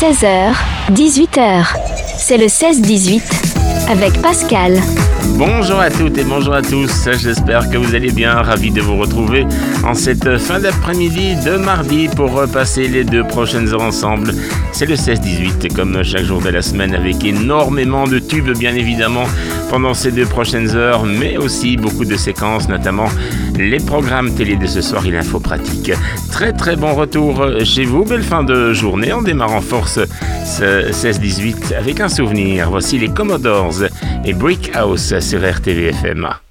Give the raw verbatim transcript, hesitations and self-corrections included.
seize heures, dix-huit heures. C'est le seize dix-huit avec Pascal. Bonjour à toutes et bonjour à tous, j'espère que vous allez bien, ravi de vous retrouver en cette fin d'après-midi de mardi pour passer les deux prochaines heures ensemble. C'est le seize dix-huit comme chaque jour de la semaine avec énormément de tubes bien évidemment pendant ces deux prochaines heures, mais aussi beaucoup de séquences, notamment les programmes télé de ce soir et l'info pratique. Très très bon retour chez vous, belle fin de journée, on démarre en force ce seize dix-huit avec un souvenir. Voici les Commodores et Brick House sur R T V F M.